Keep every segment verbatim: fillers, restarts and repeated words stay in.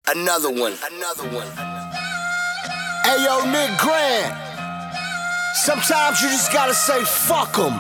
Another one. Another one. Hey yo, Nick Grant. Sometimes you just gotta say fuck them.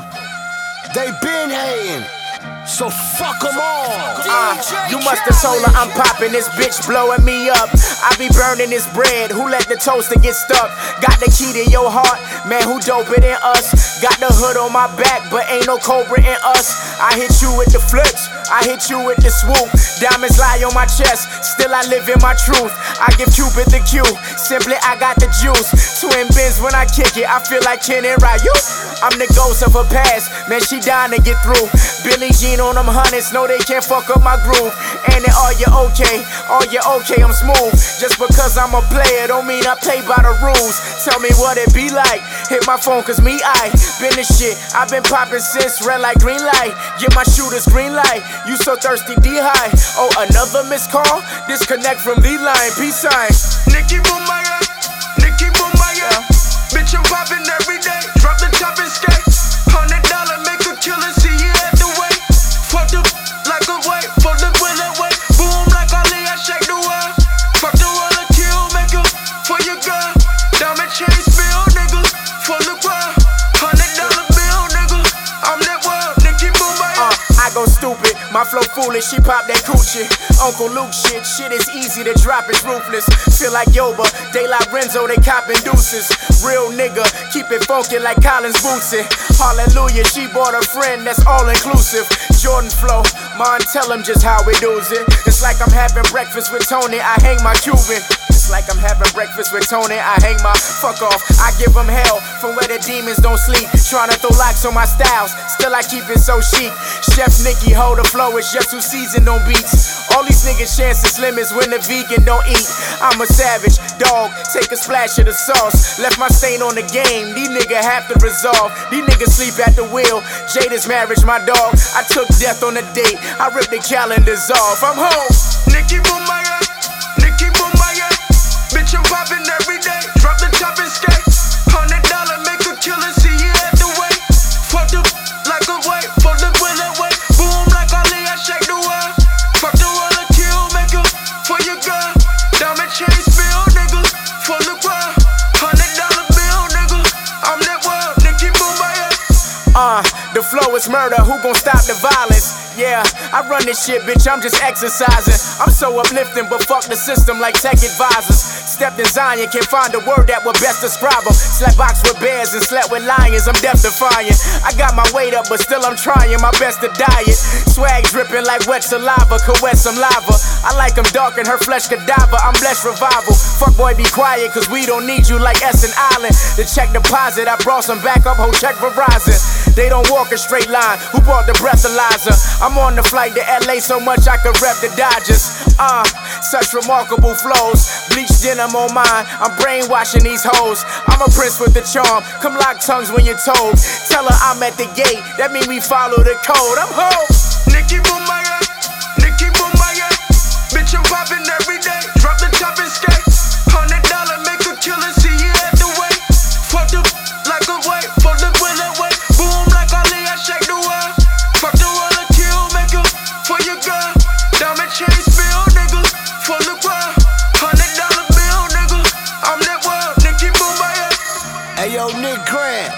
They been hating, so fuck them all. Uh, you must have told her I'm popping this bitch, blowing me up. I be burning this bread, who let the toaster get stuck? Got the key to your heart, man, who doper than us? Got the hood on my back, but ain't no Cobra in us. I hit you with the flips, I hit you with the swoop. Diamonds lie on my chest, still I live in my truth. I give Cupid the cue, simply I got the juice. Twin bins when I kick it, I feel like Ken and Ryu. I'm the ghost of her past, man, she dying to get through. Billie Jean on them hundreds, know they can't fuck up my groove. And then are you okay? Are you okay? I'm smooth. Just because I'm a player don't mean I play by the rules. Tell me what it be like. Hit my phone cause me, I been this shit. I've been popping since red light, green light. Give my shooters green light. You so thirsty, D-high. Oh, another missed call? Disconnect from the line. Peace sign. Nicki Boomaya, Nicki Boomaya. Bitch, I'm popping every day. Drop the top and skate. Hundred dollar make a killer, see you at the way. Fuck the like a way, fuck the bullet way. Boom like Ali, I shake the world. Fuck the world, a kill, make a for your girl. Diamond chain spill, nigga, for the world. Hundred dollar bill, nigga, I'm that world. Nicki Boomaya. Uh, I go stupid, my flow foolish, she pop that coochie. Uncle Luke shit, shit is easy to drop, it's ruthless. Feel like Yoba, De La Renzo, they copping deuces. Real nigga, keep it funky like Collins Bootsy. Hallelujah, she bought a friend that's all inclusive. Jordan flow, man, tell him just how we do's it. It's like I'm having breakfast with Tony, I hang my Cuban. It's like I'm having breakfast with Tony, I hang my fuck off. I give them hell from where the demons don't sleep. Tryna throw locks on my styles, still I keep it so chic. Chef Nicky, hold the flow, it's just too seasoned on beats. All these niggas' chances limits when the vegan don't eat. I'm a savage, dog, take a splash of the sauce. Left my stain on the game, these niggas have to resolve. These niggas sleep at the wheel, Jada's marriage, my dog. I took death on a date, I ripped the calendars off. I'm home. Nicki Boomaya, Nicki Boomaya. Bitch, I'm popping every day. Drop the top and skate. Hundred dollar make a killer, see you at the way. Fuck the like a way, fuck the bullet way. Boom like Ali, I shake the world. Fuck the world, a kill, make a for your girl. Diamond chain spill, nigga, for the world. Hundred dollar bill, nigga, I'm that world. Nicki Boomaya. Uh, the flow is murder, who gon' stop the violence? Yeah, I run this shit, bitch, I'm just exercising. I'm so uplifting, but fuck the system like tech advisors. Stepped in Zion, can't find a word that would best describe them. Slept box with bears and slept with lions, I'm death defying. I got my weight up, but still I'm trying my best to diet. Swag dripping like wet saliva, could wet some lava. I like them dark and her flesh cadaver, I'm blessed revival. Fuck boy, be quiet, cause we don't need you like Essen Island. The check deposit, I brought some back up, whole check Verizon. They don't walk a straight line, who brought the breathalyzer? I'm on the flight to L A so much I could rep the Dodgers. Uh, such remarkable flows. Bleached denim on mine, I'm brainwashing these hoes. I'm a prince with the charm, come lock tongues when you're told. Tell her I'm at the gate, that mean we follow the code. I'm home. Nicki Boomaya, Nicki Boomaya. Bitch, I'm popping every day. Drop the top and skate. Hundred dollar make a killer, see you at the way. Fuck the like a way, fuck the bullet way. Boom like Ali, I shake the world. Fuck the world, a kill, make a for your girl. Diamond chain spill, nigga, for the world. Hundred dollar bill, nigga, I'm that world. Nicki Boomaya. Hey yo, Nick Grant.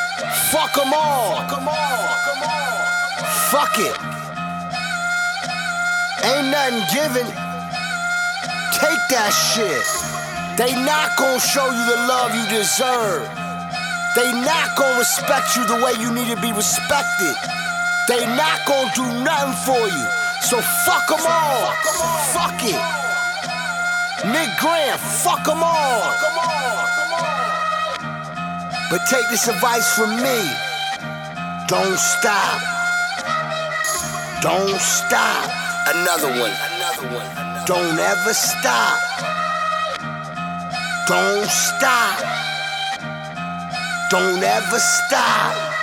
Fuck them all. Fuck it. Ain't nothing given. Take that shit. They not gonna show you the love you deserve. They not gonna respect you the way you need to be respected. They not gonna do nothing for you. So fuck them all. Fuck it. Nick Grant, fuck them all. But take this advice from me. Don't stop. Don't stop. Another one. Another one. Don't ever stop. Don't stop. Don't ever stop.